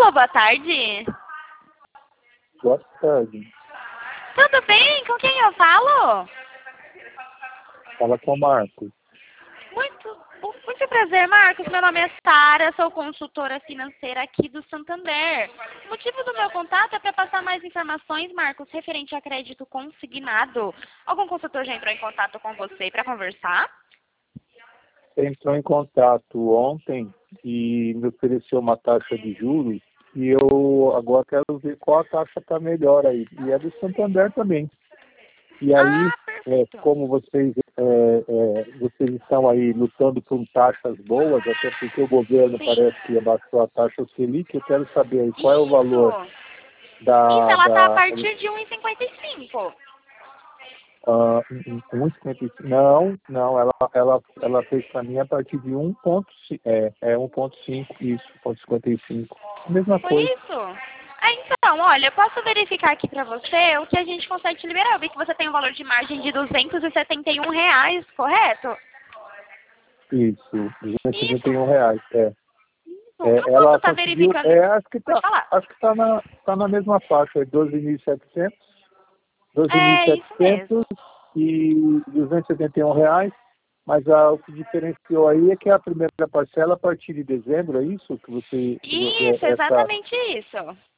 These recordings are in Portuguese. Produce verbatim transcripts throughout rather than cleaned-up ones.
Alô, boa tarde. Boa tarde. Tudo bem? Com quem eu falo? Fala com o Marcos. Muito, muito prazer, Marcos. Meu nome é Sara, sou consultora financeira aqui do Santander. O motivo do meu contato é para passar mais informações, Marcos, referente a crédito consignado. Algum consultor já entrou em contato com você para conversar? Você entrou em contato ontem e me ofereceu uma taxa de juros e eu agora quero ver qual a taxa está melhor aí. E é do Santander também. E aí, Ah, é, perfeito. como vocês, é, é, vocês estão aí lutando por taxas boas, até porque o governo Sim. parece que abaixou a taxa Selic, eu quero saber aí qual é o valor Isso. Isso, da... ela tá a da partir de um e cinquenta e cinco. Uh, um e cinquenta e cinco. Não, não, ela, ela, ela fez para mim a partir de um ponto cinco, é, é um ponto cinco, isso, um ponto cinquenta e cinco. Mesma Foi coisa. isso? Ah, então, olha, eu posso verificar aqui pra você o que a gente consegue te liberar. Eu vi que você tem um valor de margem de duzentos e setenta e um reais, correto? Isso, duzentos e setenta Isso. e um reais, é. Isso. Eu É, posso ela estar conseguiu, verificando. é, acho que Pode tá, falar. acho que tá na, tá na mesma faixa, é doze mil e setecentos, doze mil e É isso setecentos mesmo. e duzentos e setenta e um reais, mas ah, o que diferenciou aí é que a primeira parcela a partir de dezembro, é isso? Que você, que vo- Isso, é, essa exatamente isso.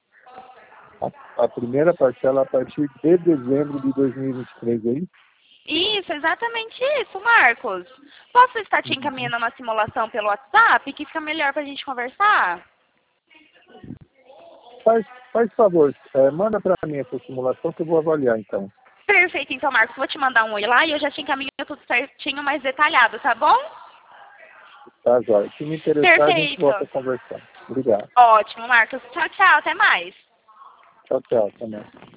A primeira parcela a partir de dezembro de dois mil e vinte e três, aí? Isso, exatamente isso, Marcos. Posso estar te Uhum. encaminhando uma simulação pelo WhatsApp que fica melhor pra gente conversar? Faz, faz favor, é, manda para mim essa simulação que eu vou avaliar, então. Perfeito, então, Marcos, vou te mandar um oi lá e eu já te encaminho tudo certinho, mais detalhado, tá bom? Tá, Jóia? Se me interessar, a gente Perfeito. volta a conversar. Obrigado. Ótimo, Marcos. Tchau, tchau. Até mais. Tchau, tchau. Até mais.